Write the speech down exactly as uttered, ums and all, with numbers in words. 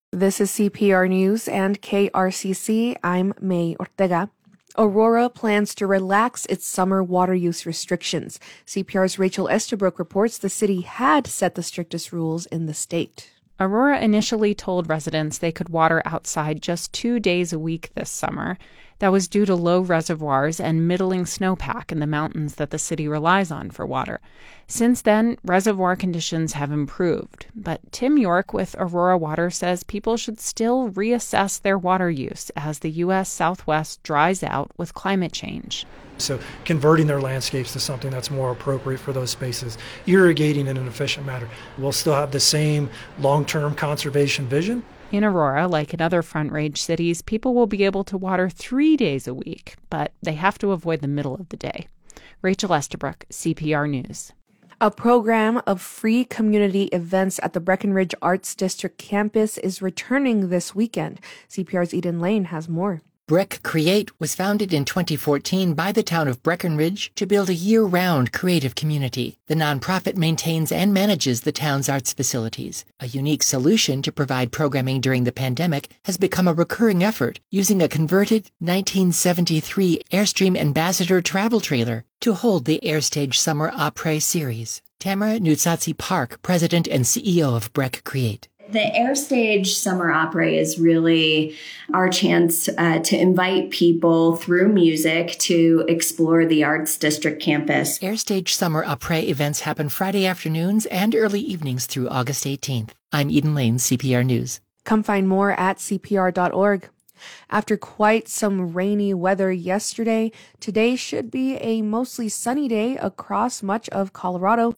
This is C P R News and K R C C. I'm May Ortega. Aurora plans to relax its summer water use restrictions. C P R's Rachel Estabrook reports the city had set the strictest rules in the state. Aurora initially told residents they could water outside just two days a week this summer. That was due to low reservoirs and middling snowpack in the mountains that the city relies on for water. Since then, reservoir conditions have improved. But Tim York with Aurora Water says people should still reassess their water use as the U S Southwest dries out with climate change. So converting their landscapes to something that's more appropriate for those spaces, irrigating in an efficient manner. We'll still have the same long-term conservation vision. In Aurora, like in other Front Range cities, people will be able to water three days a week, but they have to avoid the middle of the day. Rachel Estabrook, C P R News. A program of free community events at the Breckenridge Arts District campus is returning this weekend. C P R's Eden Lane has more. Breck Create was founded in twenty fourteen by the town of Breckenridge to build a year-round creative community. The nonprofit maintains and manages the town's arts facilities. A unique solution to provide programming during the pandemic has become a recurring effort, using a converted nineteen seventy-three Airstream Ambassador travel trailer to hold the Airstage Summer Après series. Tamara Nutsatsi Park, president and C E O of Breck Create. The Airstage Summer Opera is really our chance uh, to invite people through music to explore the Arts District campus. Airstage Summer Opera events happen Friday afternoons and early evenings through August eighteenth. I'm Eden Lane, C P R News. Come find more at C P R dot org. After quite some rainy weather yesterday, today should be a mostly sunny day across much of Colorado.